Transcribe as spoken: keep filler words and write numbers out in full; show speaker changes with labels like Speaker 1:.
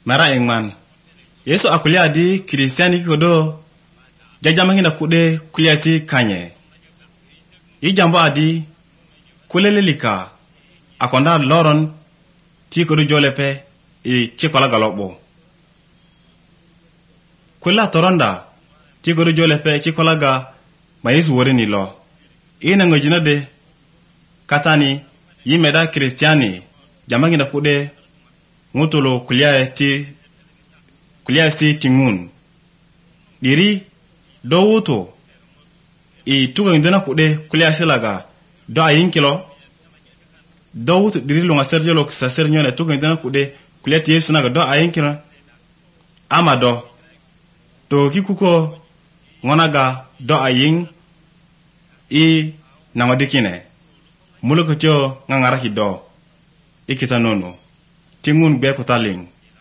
Speaker 1: mara engman Yesu akulia di Kristiani kodo jajamahinda kude kuliasi kanye ijambo adi kulelelika akonda loron ti kodo jolepe i chikola galobo kula toronda ti kodo jolepe chikola ga ma Yesu worini lo ina ngojina de katani yimeda Kristiani jamahinda kude ngutulo kulia ti kulia si tingun diri do wuto i tuga ndena kude kulia silaga do ayin kilo do wuto diri lunga serjelo sa sernyone tuga ndena kude kulia ti Yesu naga do ayin kilo ama do to kikuko ngonaga do ayin i namadikine muloko cho ngangara ki do ikita nono tingun be ko taling